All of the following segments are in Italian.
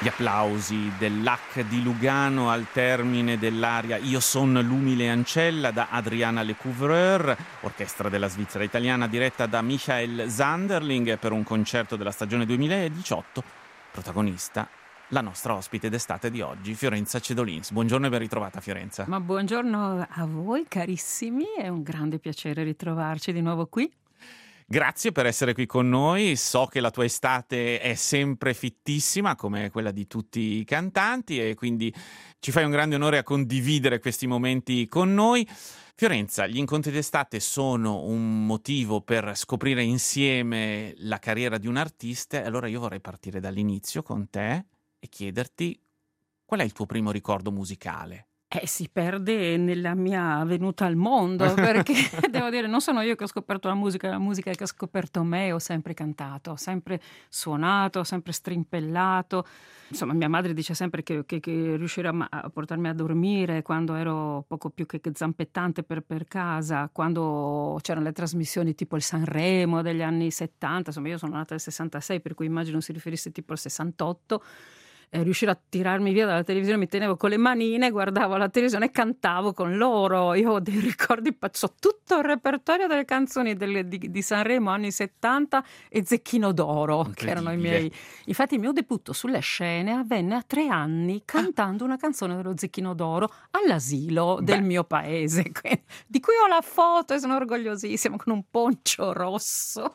Gli applausi dell'Hack di Lugano al termine dell'aria Io son l'umile ancella da Adriana Lecouvreur, orchestra della Svizzera italiana diretta da Michael Zanderling per un concerto della stagione 2018. Protagonista la nostra ospite d'estate di oggi, Fiorenza Cedolins. Buongiorno e ben ritrovata, Fiorenza. Ma buongiorno a voi carissimi, è un grande piacere ritrovarci di nuovo qui. Grazie per essere qui con noi, so che la tua estate è sempre fittissima come quella di tutti i cantanti e quindi ci fai un grande onore a condividere questi momenti con noi. Fiorenza, gli incontri d'estate sono un motivo per scoprire insieme la carriera di un artista e allora io vorrei partire dall'inizio con te e chiederti qual è il tuo primo ricordo musicale? Si perde nella mia venuta al mondo, perché devo dire, non sono io che ho scoperto la musica che ha scoperto me. Ho sempre cantato, ho sempre suonato, ho sempre strimpellato. Insomma, mia madre dice sempre che riuscire a portarmi a dormire quando ero poco più che zampettante per casa, quando c'erano le trasmissioni tipo il Sanremo degli anni 70, insomma io sono nata nel 66, per cui immagino si riferisse tipo al 68. Riuscire a tirarmi via dalla televisione, mi tenevo con le manine, guardavo la televisione e cantavo con loro. Io ho dei ricordi, so tutto il repertorio delle canzoni di Sanremo anni 70 e Zecchino d'Oro, che erano i miei. Infatti il mio debutto sulle scene avvenne a 3 anni cantando una canzone dello Zecchino d'Oro all'asilo del mio paese, di cui ho la foto e sono orgogliosissima, con un poncio rosso.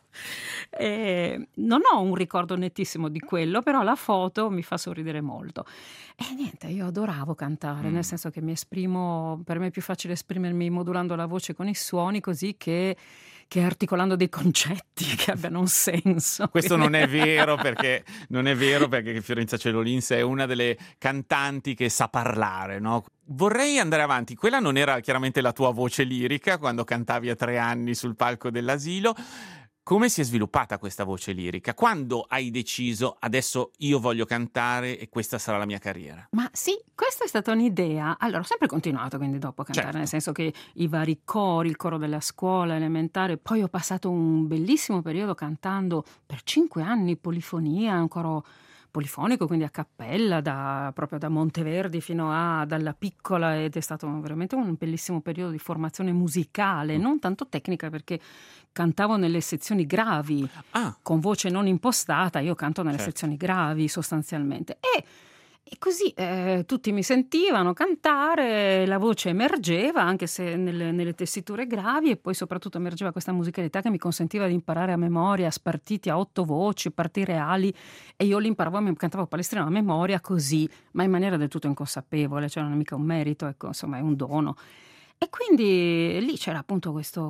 Non ho un ricordo nettissimo di quello, però la foto mi fa sorridere molto. E niente, io adoravo cantare, nel senso che mi esprimo, per me è più facile esprimermi modulando la voce con i suoni così che articolando dei concetti che abbiano un senso. Questo non è vero perché Fiorenza Cedolins è una delle cantanti che sa parlare, no? Vorrei andare avanti. Quella non era chiaramente la tua voce lirica quando cantavi a 3 anni sul palco dell'asilo. Come si è sviluppata questa voce lirica? Quando hai deciso adesso io voglio cantare e questa sarà la mia carriera? Ma sì, questa è stata un'idea. Allora, ho sempre continuato quindi dopo a cantare, certo. Nel senso che i vari cori, il coro della scuola elementare, poi ho passato un bellissimo periodo cantando per 5 anni polifonia, un coro polifonico, quindi a cappella, proprio da Monteverdi fino a Dalla Piccola, ed è stato veramente un bellissimo periodo di formazione musicale, non tanto tecnica perché cantavo nelle sezioni gravi, con voce non impostata, io canto nelle sezioni gravi sostanzialmente. E così tutti mi sentivano cantare, la voce emergeva anche se nelle tessiture gravi, e poi soprattutto emergeva questa musicalità che mi consentiva di imparare a memoria spartiti a 8 voci, parti reali, e io li imparavo, mi cantavo palestrino a memoria così, ma in maniera del tutto inconsapevole, cioè non è mica un merito, ecco, insomma è un dono. E quindi lì c'era appunto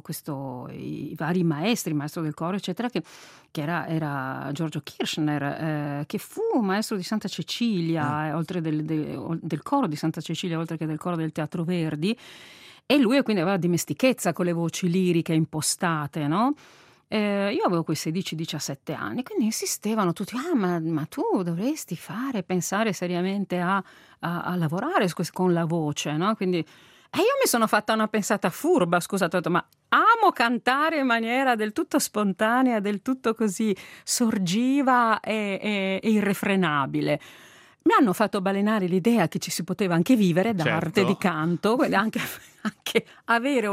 i vari maestri, il maestro del coro eccetera, che era Giorgio Kirchner, che fu maestro di Santa Cecilia, oltre del coro di Santa Cecilia, oltre che del coro del Teatro Verdi, e lui quindi aveva dimestichezza con le voci liriche impostate, no? Io avevo quei 16-17 anni, quindi insistevano tutti: ma tu dovresti pensare seriamente a lavorare con la voce, no? Quindi io mi sono fatta una pensata furba, scusate, ho detto, ma amo cantare in maniera del tutto spontanea, del tutto così sorgiva e irrefrenabile. Mi hanno fatto balenare l'idea che ci si poteva anche vivere d'arte, di canto, anche avere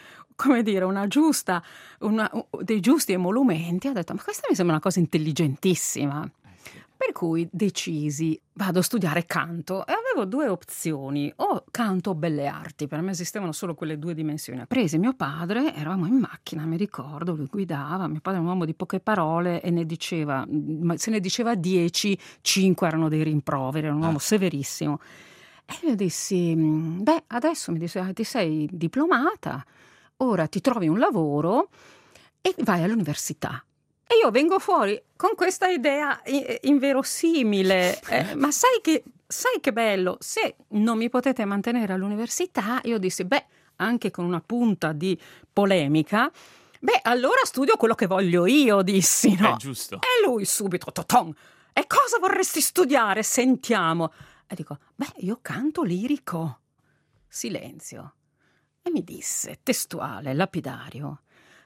dei giusti emolumenti. Ho detto, ma questa mi sembra una cosa intelligentissima. Per cui decisi, vado a studiare canto, e avevo 2 opzioni: o canto o belle arti, per me esistevano solo quelle 2 dimensioni. Presi mio padre, eravamo in macchina, mi ricordo, lui guidava, mio padre è un uomo di poche parole e se ne diceva 10, 5 erano dei rimproveri, era un uomo severissimo. E io dissi, adesso mi disse, ti sei diplomata, ora ti trovi un lavoro e vai all'università. E io vengo fuori con questa idea inverosimile, ma sai che bello, se non mi potete mantenere all'università, io dissi, anche con una punta di polemica, allora studio quello che voglio io, dissi, no? È giusto. E lui subito, toton, e cosa vorresti studiare? Sentiamo. E dico, io canto lirico. Silenzio. E mi disse, testuale, lapidario: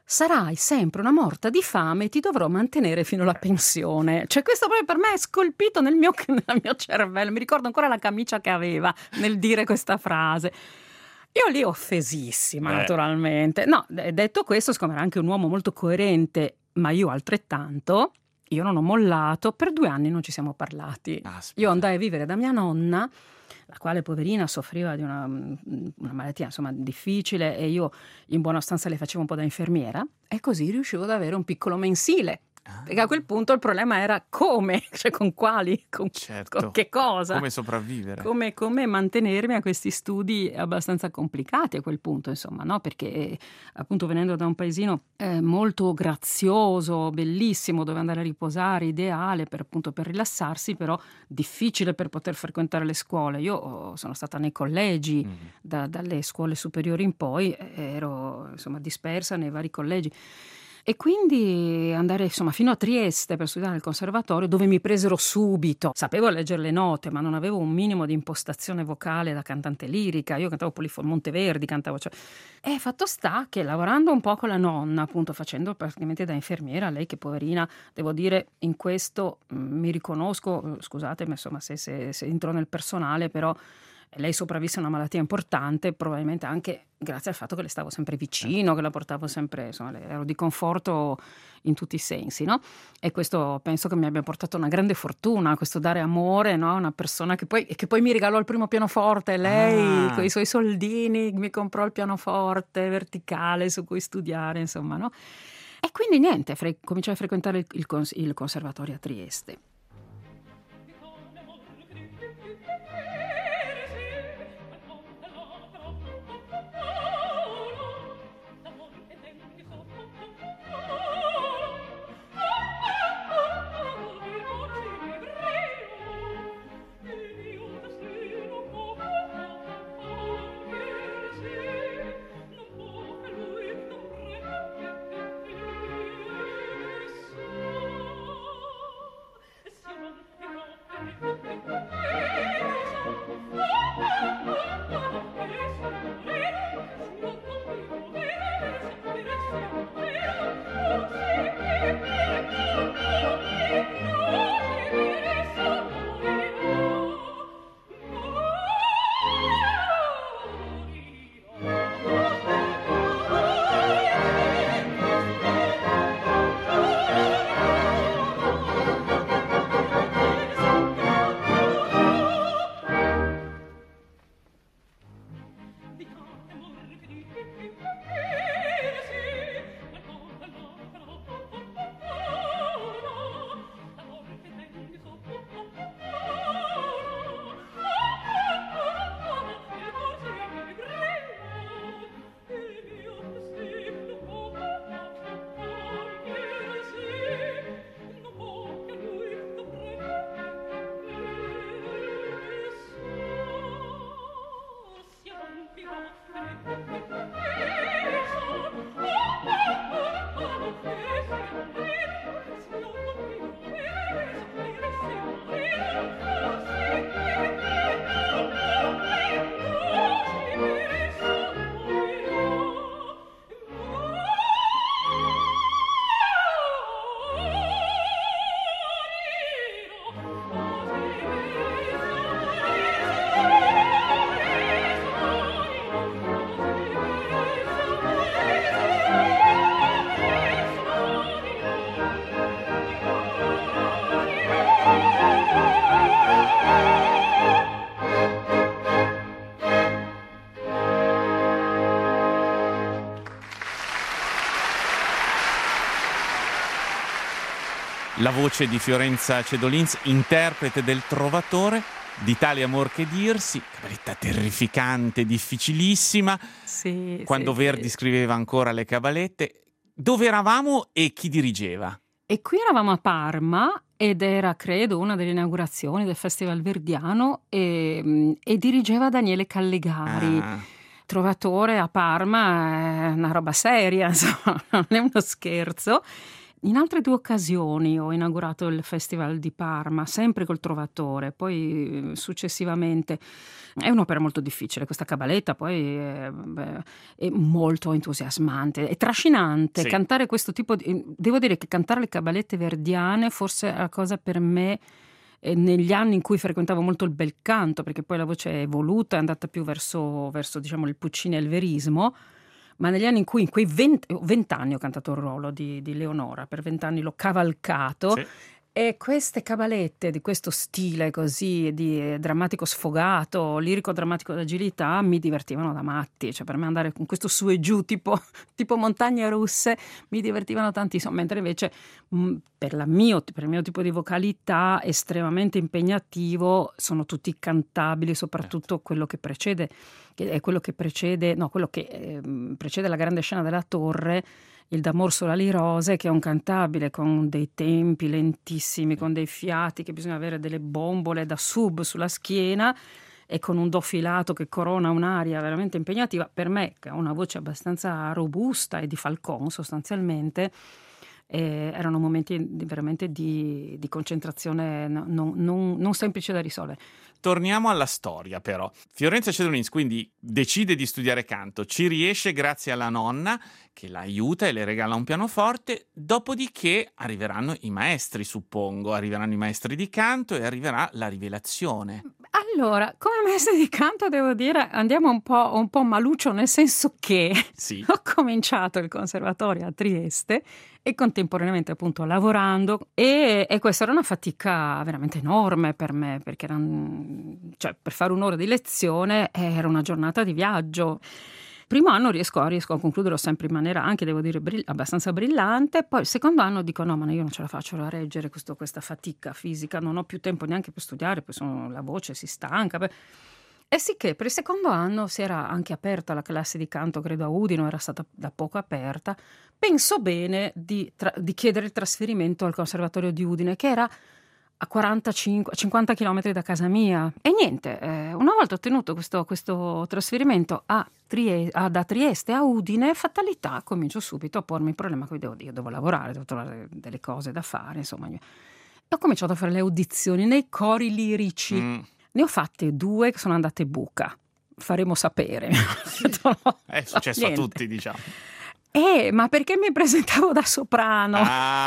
sarai sempre una morta di fame e ti dovrò mantenere fino alla pensione. Cioè questo proprio per me è scolpito nel mio cervello, mi ricordo ancora la camicia che aveva nel dire questa frase. Io lì offesissima, naturalmente. No, detto questo, siccome era anche un uomo molto coerente, ma io altrettanto, io non ho mollato, per 2 anni non ci siamo parlati. Io andai a vivere da mia nonna, la quale poverina soffriva di una malattia insomma difficile, e io in buona sostanza le facevo un po' da infermiera, e così riuscivo ad avere un piccolo mensile. Perché a quel punto il problema era come, cioè con quali, con che cosa, come sopravvivere, come mantenermi a questi studi abbastanza complicati a quel punto, insomma, no? Perché appunto venendo da un paesino molto grazioso, bellissimo, dove andare a riposare, ideale per rilassarsi, però difficile per poter frequentare le scuole. Io sono stata nei collegi, dalle scuole superiori in poi, ero insomma dispersa nei vari collegi. E quindi andare insomma fino a Trieste per studiare al conservatorio, dove mi presero subito. Sapevo leggere le note, ma non avevo un minimo di impostazione vocale da cantante lirica. Io cantavo Monteverdi, cantavo, cioè. E fatto sta che lavorando un po' con la nonna, appunto facendo praticamente da infermiera, lei che poverina, devo dire, in questo mi riconosco, scusatemi insomma se entro nel personale, però lei sopravvisse a una malattia importante, probabilmente anche grazie al fatto che le stavo sempre vicino, che la portavo sempre, insomma, ero di conforto in tutti i sensi, no? E questo penso che mi abbia portato una grande fortuna, questo dare amore, no? A una persona che poi mi regalò il primo pianoforte, lei con i suoi soldini mi comprò il pianoforte verticale su cui studiare, insomma, no? E quindi niente, cominciai a frequentare il conservatorio a Trieste. La voce di Fiorenza Cedolins, interprete del Trovatore, di Tale amor che dirsi, cabaletta terrificante, difficilissima. Sì, quando Verdi scriveva ancora le cabalette. Dove eravamo e chi dirigeva? E qui eravamo a Parma ed era, credo, una delle inaugurazioni del Festival Verdiano e dirigeva Daniele Callegari. Trovatore a Parma è una roba seria, insomma, non è uno scherzo. In altre 2 occasioni ho inaugurato il Festival di Parma, sempre col Trovatore, poi successivamente è un'opera molto difficile, questa cabaletta poi è molto entusiasmante, è trascinante. Sì. Cantare questo tipo di... Devo dire che cantare le cabalette verdiane forse è la cosa per me, negli anni in cui frequentavo molto il bel canto, perché poi la voce è evoluta, è andata più verso diciamo il Puccini e il verismo, ma negli anni in cui, in quei 20 anni ho cantato il ruolo di Leonora, per 20 anni l'ho cavalcato. Sì. E queste cabalette di questo stile così di drammatico sfogato, lirico drammatico d'agilità mi divertivano da matti, cioè per me andare con questo su e giù tipo montagne russe mi divertivano tantissimo, mentre invece per il mio tipo di vocalità estremamente impegnativo sono tutti cantabili, soprattutto quello che precede la grande scena della torre, il D'amor solo ali rose, che è un cantabile con dei tempi lentissimi, con dei fiati che bisogna avere delle bombole da sub sulla schiena e con un do filato che corona un'aria veramente impegnativa. Per me, che ho una voce abbastanza robusta e di Falcon sostanzialmente, erano momenti veramente di concentrazione non semplice da risolvere. Torniamo alla storia, però. Fiorenza Cedolins quindi decide di studiare canto, ci riesce grazie alla nonna che la aiuta e le regala un pianoforte, dopodiché arriveranno i maestri, suppongo, arriveranno i maestri di canto e arriverà la rivelazione. Allora, come maestra di canto devo dire andiamo un po' maluccio, nel senso che Sì. ho cominciato il conservatorio a Trieste e contemporaneamente appunto lavorando e questa era una fatica veramente enorme per me, perché per fare un'ora di lezione era una giornata di viaggio. Primo anno riesco a concluderlo sempre in maniera anche, devo dire, abbastanza brillante. Poi il secondo anno dico no, ma io non ce la faccio a reggere questa fatica fisica, non ho più tempo neanche per studiare, poi la voce si stanca. E sì che per il secondo anno si era anche aperta la classe di canto, credo a Udine, era stata da poco aperta. Penso bene di chiedere il trasferimento al Conservatorio di Udine, che era a 50 chilometri da casa mia. E niente, una volta ottenuto questo trasferimento da Trieste a Udine, fatalità, comincio subito a pormi il problema che devo lavorare, devo trovare delle cose da fare, insomma. E ho cominciato a fare le audizioni nei cori lirici. Ne ho fatte 2 che sono andate buca. Faremo sapere. È successo a tutti, diciamo. Ma perché mi presentavo da soprano?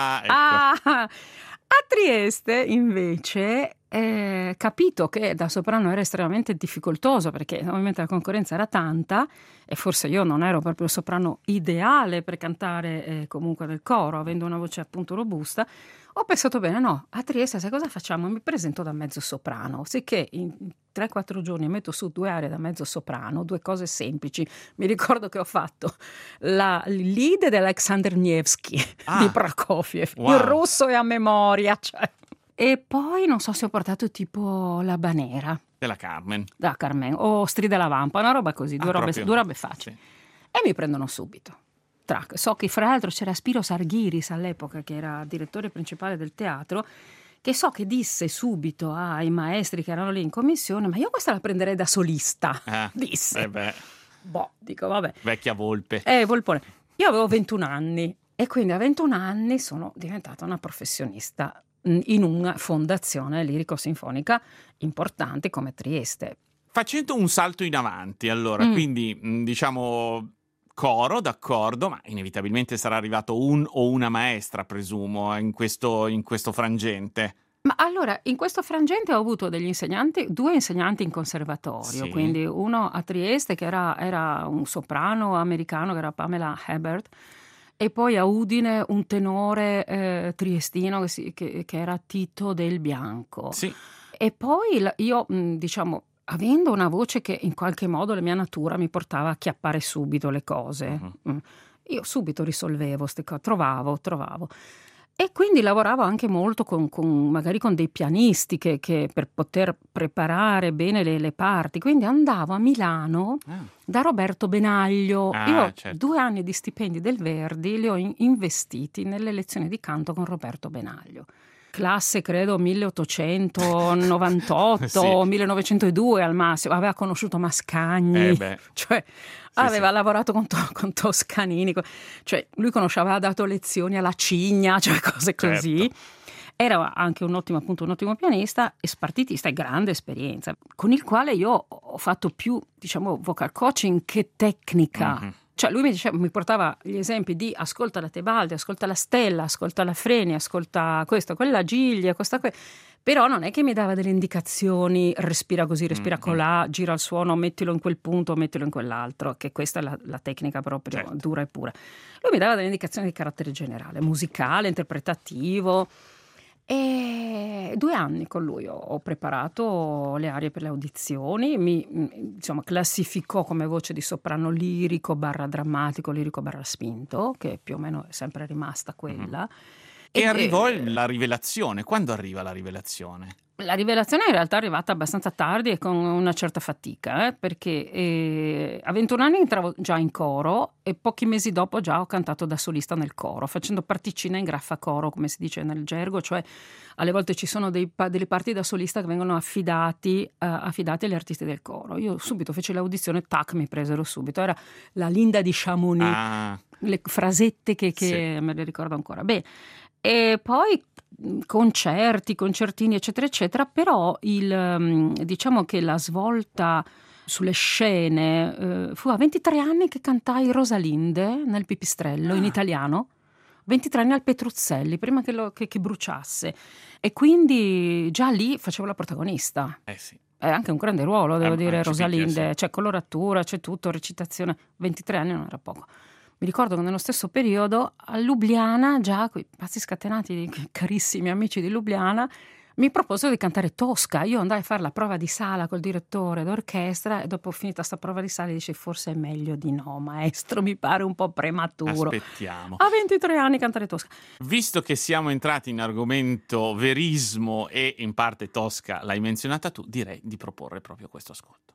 Ecco. A Trieste, invece, capito che da soprano era estremamente difficoltoso, perché ovviamente la concorrenza era tanta e forse io non ero proprio il soprano ideale per cantare comunque del coro, avendo una voce appunto robusta. Ho pensato bene, no, a Trieste sai cosa facciamo? Mi presento da mezzo soprano, sicché in 3-4 giorni metto su 2 aree da mezzo soprano, 2 cose semplici. Mi ricordo che ho fatto il lead dell'Alexander Nevsky di Prokofiev, wow. Il russo è a memoria, cioè. E poi non so se ho portato tipo La Banera della Carmen o Stride la Vampa, una roba così, due robe facili. Sì. E mi prendono subito. So che fra l'altro c'era Spiros Arghiris all'epoca, che era direttore principale del teatro, che so che disse subito ai maestri che erano lì in commissione: ma io questa la prenderei da solista. Disse. Dico vabbè. Vecchia volpe. Volpone. Io avevo 21 anni e quindi a 21 anni sono diventata una professionista in una fondazione lirico-sinfonica importante come Trieste. Facendo un salto in avanti, allora, quindi diciamo coro, d'accordo, ma inevitabilmente sarà arrivato un o una maestra, presumo, in questo frangente. Ma allora, in questo frangente ho avuto degli insegnanti, 2 insegnanti in conservatorio, sì. Quindi uno a Trieste che era un soprano americano, che era Pamela Hebert, e poi a Udine un tenore triestino che era Tito Del Bianco. Sì. E poi io, diciamo, avendo una voce che in qualche modo la mia natura mi portava a chiappare subito le cose, io subito risolvevo queste cose, trovavo. E quindi lavoravo anche molto magari con dei pianisti che per poter preparare bene le parti. Quindi andavo a Milano da Roberto Benaglio. Io certo. 2 anni di stipendi del Verdi li ho investiti nelle lezioni di canto con Roberto Benaglio. classe credo 1898, sì. 1902 al massimo, aveva conosciuto Mascagni, cioè aveva lavorato con Toscanini, cioè lui aveva dato lezioni alla Cigna, cioè cose così. Certo. Era anche un ottimo pianista e spartitista e grande esperienza, con il quale io ho fatto più, diciamo, vocal coaching che tecnica. Mm-hmm. Cioè lui mi portava gli esempi di ascolta la Tebaldi, ascolta la Stella, ascolta la Freni, ascolta questo, quella Giglia, però non è che mi dava delle indicazioni, respira così, respira colà, gira il suono, mettilo in quel punto, mettilo in quell'altro, che questa è la tecnica proprio dura e pura. Lui mi dava delle indicazioni di carattere generale, musicale, interpretativo. E 2 anni con lui ho preparato le arie per le audizioni, insomma classificò come voce di soprano lirico barra drammatico, lirico barra spinto, che più o meno è sempre rimasta quella. E arrivò la rivelazione. Quando arriva la rivelazione? La rivelazione in realtà è arrivata abbastanza tardi e con una certa fatica, perché a 21 anni entravo già in coro e pochi mesi dopo già ho cantato da solista nel coro, facendo particina in graffa coro, come si dice nel gergo, cioè alle volte ci sono delle parti da solista che vengono affidati agli artisti del coro. Io subito feci l'audizione, tac, mi presero subito, era la Linda di Chamonix, le frasette che me le ricordo ancora. Beh, e poi concertini eccetera eccetera, però diciamo che la svolta sulle scene fu a 23 anni che cantai Rosalinde nel Pipistrello in italiano, 23 anni al Petruzzelli prima che bruciasse, e quindi già lì facevo la protagonista. Sì. È anche un grande ruolo, devo dire, Rosalinde, c'è coloratura, c'è tutto, recitazione, 23 anni non era poco. Mi ricordo che nello stesso periodo a Lubiana, già quei pazzi scatenati, carissimi amici di Lubiana, mi proposero di cantare Tosca. Io andai a fare la prova di sala col direttore d'orchestra e dopo finita sta prova di sala dice forse è meglio di no, maestro, mi pare un po' prematuro. Aspettiamo. A 23 anni cantare Tosca. Visto che siamo entrati in argomento verismo e in parte Tosca l'hai menzionata tu, direi di proporre proprio questo ascolto.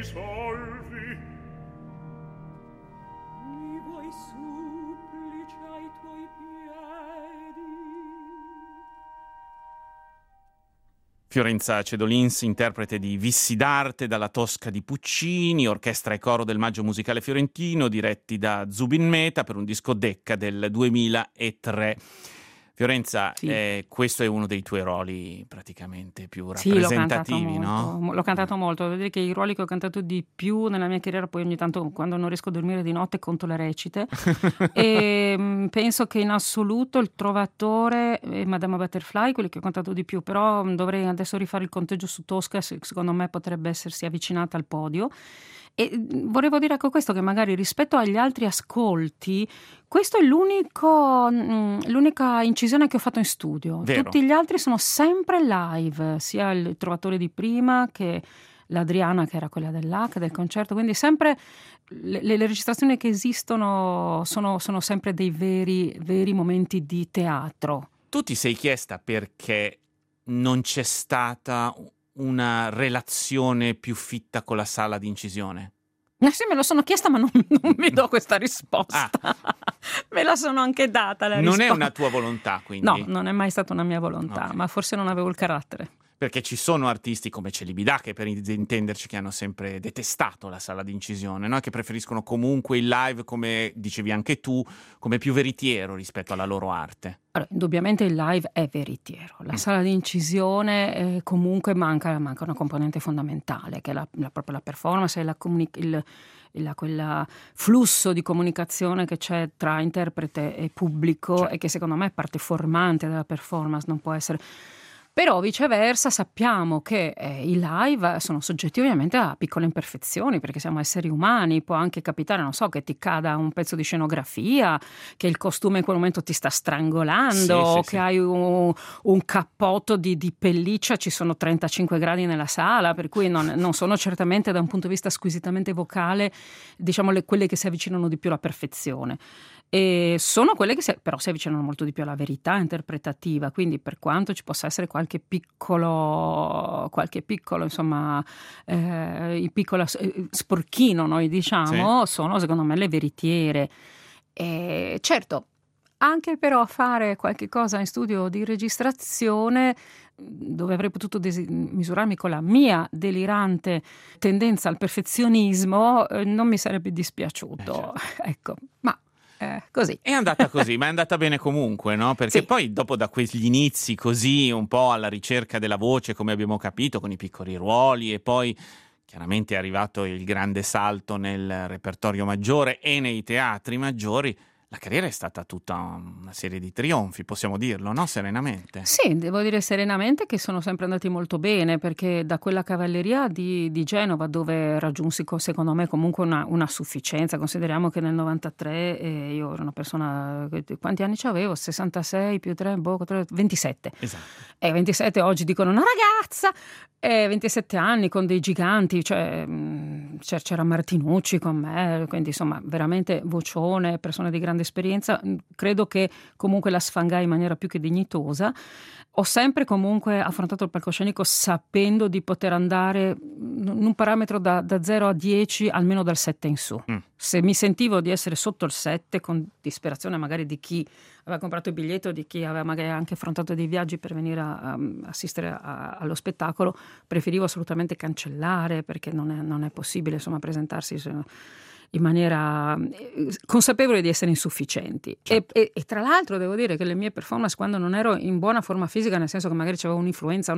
risolvi. Mi vuoi supplice ai tuoi piedi. Fiorenza Cedolins, interprete di Vissi d'arte dalla Tosca di Puccini, orchestra e coro del Maggio Musicale Fiorentino, diretti da Zubin Mehta per un disco Decca del 2003. Fiorenza, Sì. questo è uno dei tuoi ruoli praticamente più Sì, l'ho cantato rappresentativi, no? molto, l'ho cantato molto. Devo dire che i ruoli che ho cantato di più nella mia carriera, poi ogni tanto quando non riesco a dormire di notte conto le recite, e penso che in assoluto il Trovatore e Madama Butterfly, quelli che ho cantato di più, però dovrei adesso rifare il conteggio su Tosca, secondo me potrebbe essersi avvicinata al podio. E volevo dire ecco questo, che magari rispetto agli altri ascolti, questo è l'unica incisione che ho fatto in studio. Vero. Tutti gli altri sono sempre live, sia il Trovatore di prima che l'Adriana, che era quella dell'H, del concerto, quindi sempre le registrazioni che esistono sono sempre dei veri momenti di teatro. Tu ti sei chiesta perché non c'è stata una relazione più fitta con la sala di incisione? Sì, me lo sono chiesta, ma non mi do questa risposta. Me la sono anche data la risposta. Non è una tua volontà, quindi? No, non è mai stata una mia volontà, Okay. ma forse non avevo il carattere. Perché ci sono artisti come Celibidà, che per intenderci, che hanno sempre detestato la sala di incisione, no? Che preferiscono comunque il live, come dicevi anche tu, come più veritiero rispetto alla loro arte. Allora, indubbiamente il live è veritiero. La sala di incisione comunque manca una componente fondamentale, che è proprio la performance e quel flusso di comunicazione che c'è tra interprete e pubblico, Certo. e che secondo me è parte formante della performance, non può essere. Però viceversa sappiamo che i live sono soggetti ovviamente a piccole imperfezioni, perché siamo esseri umani. Può anche capitare, non so, che ti cada un pezzo di scenografia, che il costume in quel momento ti sta strangolando, Sì, che hai un cappotto di pelliccia, ci sono 35 gradi nella sala, per cui non sono certamente, da un punto di vista squisitamente vocale, diciamo quelle che si avvicinano di più alla perfezione. E sono quelle che però si avvicinano molto di più alla verità interpretativa, quindi per quanto ci possa essere qualche piccolo insomma, il piccolo sporchino, noi diciamo, sono secondo me le veritiere. E certo, anche però fare qualche cosa in studio di registrazione, dove avrei potuto misurarmi con la mia delirante tendenza al perfezionismo, non mi sarebbe dispiaciuto. Certo. Ecco, ma così. È andata così, ma è andata bene comunque, no? Perché Sì. poi dopo, da quegli inizi così, un po' alla ricerca della voce, come abbiamo capito, con i piccoli ruoli, e poi chiaramente è arrivato il grande salto nel repertorio maggiore e nei teatri maggiori, la carriera è stata tutta una serie di trionfi, possiamo dirlo, no? Serenamente. Sì, devo dire serenamente che sono sempre andati molto bene, perché da quella cavalleria di Genova, dove raggiunsi secondo me comunque una sufficienza. Consideriamo che nel 93 io ero una persona, quanti anni c'avevo? 66 più 3, 27. Esatto. E 27 oggi dicono una ragazza, 27 anni con dei giganti, cioè c'era Martinucci con me, quindi insomma veramente vocione, persone di grande esperienza. Credo che comunque la sfangai in maniera più che dignitosa. Ho sempre comunque affrontato il palcoscenico sapendo di poter andare in un parametro da 0 a 10, almeno dal 7 in su. Se mi sentivo di essere sotto il 7, con disperazione magari di chi aveva comprato il biglietto, di chi aveva magari anche affrontato dei viaggi per venire a assistere allo spettacolo, preferivo assolutamente cancellare, perché non è possibile insomma presentarsi in maniera consapevole di essere insufficienti. Certo. E tra l'altro devo dire che le mie performance, quando non ero in buona forma fisica, nel senso che magari c'avevo un'influenza,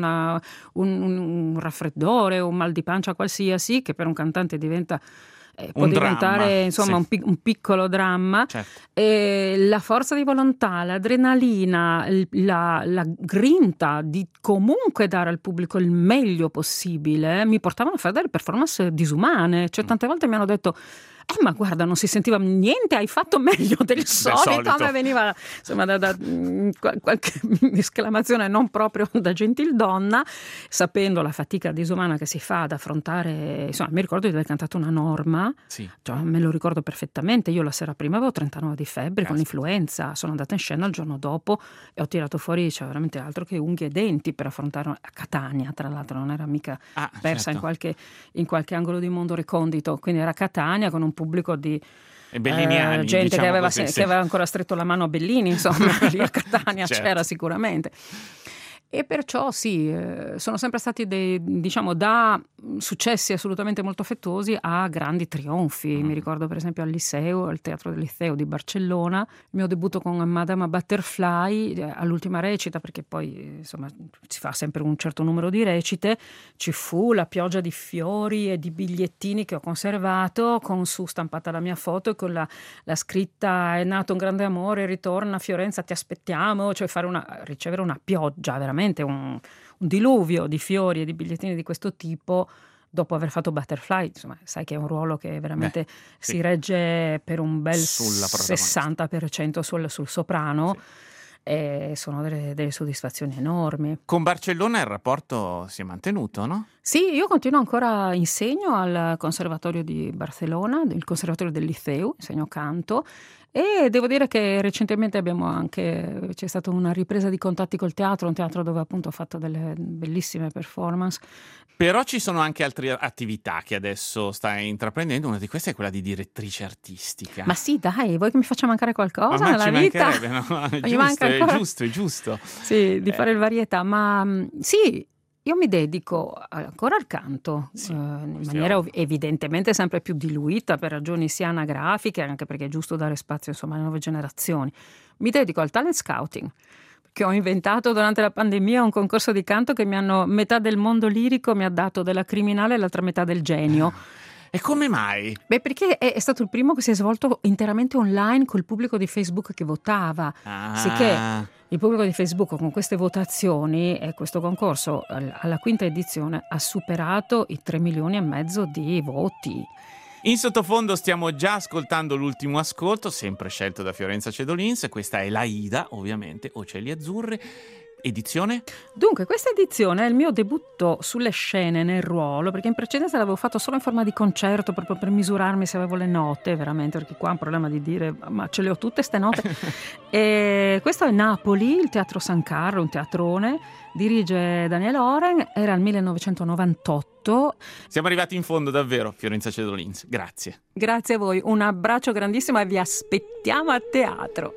un raffreddore, un mal di pancia qualsiasi, che per un cantante può Un diventare dramma, insomma sì. un piccolo dramma. Certo. La forza di volontà, l'adrenalina, la grinta di comunque dare al pubblico il meglio possibile mi portavano a fare delle performance disumane. Cioè tante volte mi hanno detto: Ma guarda, non si sentiva niente, hai fatto meglio del solito. A me veniva insomma da qualche esclamazione non proprio da gentildonna, sapendo la fatica disumana che si fa ad affrontare. Insomma, mi ricordo di aver cantato una Norma, sì. Cioè, me lo ricordo perfettamente. Io la sera prima avevo 39 di febbre con l'influenza, sono andata in scena il giorno dopo e ho tirato fuori, cioè, veramente altro che unghie e denti per affrontare a Catania, tra l'altro non era mica persa certo. in qualche angolo di mondo recondito, quindi era Catania con un pubblico di belliniani, gente diciamo che aveva, così, che aveva ancora stretto la mano a Bellini, insomma, lì a Catania certo. c'era sicuramente. E perciò sì, sono sempre stati diciamo, da successi assolutamente molto affettuosi a grandi trionfi. Mi ricordo per esempio al Liceo, al Teatro del Liceo di Barcellona, il mio debutto con Madama Butterfly, all'ultima recita, perché poi insomma si fa sempre un certo numero di recite, ci fu la pioggia di fiori e di bigliettini che ho conservato, con su stampata la mia foto e con la scritta "È nato un grande amore, ritorna a Fiorenza, ti aspettiamo", cioè ricevere una pioggia, veramente un diluvio di fiori e di bigliettini di questo tipo dopo aver fatto Butterfly. Insomma, sai che è un ruolo che veramente si regge per un bel 60% sul soprano. Sì. E sono delle soddisfazioni enormi. Con Barcellona il rapporto si è mantenuto, no? Sì, io continuo ancora, insegno al Conservatorio di Barcellona, il Conservatorio del Liceu, insegno canto, e devo dire che recentemente c'è stata una ripresa di contatti col teatro, un teatro dove appunto ho fatto delle bellissime performance. Però ci sono anche altre attività che adesso stai intraprendendo, una di queste è quella di direttrice artistica. Ma sì, dai, vuoi che mi faccia mancare qualcosa ma nella vita? No? È giusto. Sì, di fare il varietà, ma sì, io mi dedico ancora al canto, in maniera evidentemente sempre più diluita per ragioni sia anagrafiche, anche perché è giusto dare spazio insomma alle nuove generazioni. Mi dedico al talent scouting, che ho inventato durante la pandemia, un concorso di canto che metà del mondo lirico mi ha dato della criminale e l'altra metà del genio. E come mai? Beh, perché è stato il primo che si è svolto interamente online col pubblico di Facebook che votava. Sicché il pubblico di Facebook con queste votazioni e questo concorso alla quinta edizione ha superato i 3,5 milioni di voti. In sottofondo stiamo già ascoltando l'ultimo ascolto, sempre scelto da Fiorenza Cedolins. Questa è l'Aida, ovviamente, Ocelli Azzurri. Edizione? Dunque, questa edizione è il mio debutto sulle scene nel ruolo, perché in precedenza l'avevo fatto solo in forma di concerto, proprio per misurarmi se avevo le note, veramente, perché qua è un problema di dire ma ce le ho tutte ste note. E questo è Napoli, il Teatro San Carlo, un teatrone, dirige Daniel Oren, era il 1998. Siamo arrivati in fondo davvero, Fiorenza Cedolins, grazie. Grazie a voi, un abbraccio grandissimo e vi aspettiamo a teatro.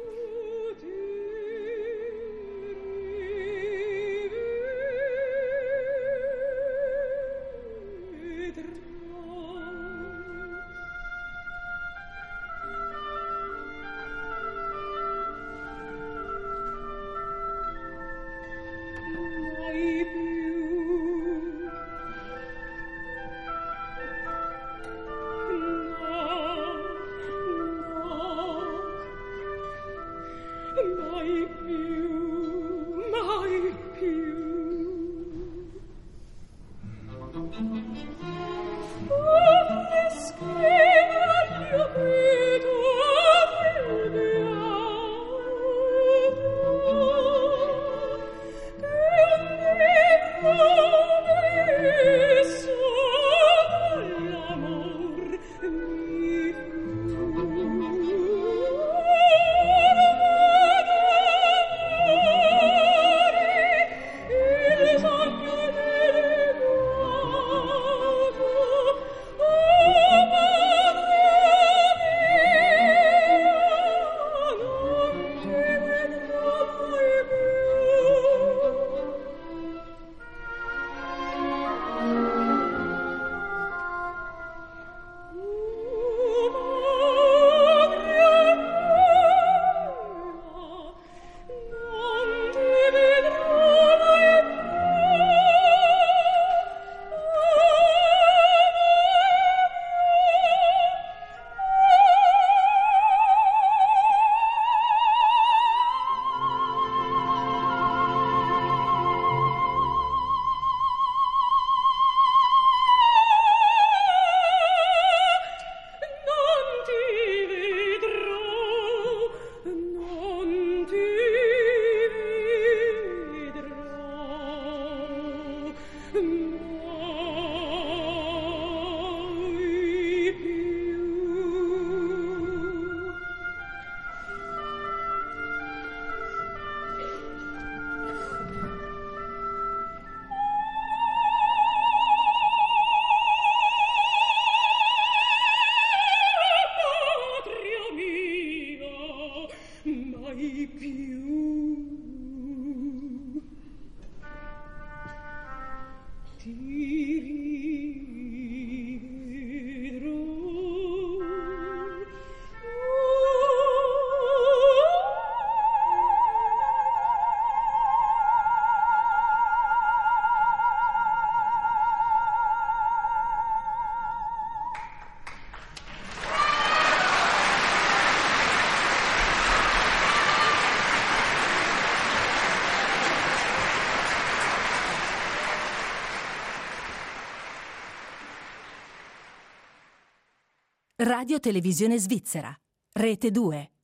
Radio Televisione Svizzera, Rete 2.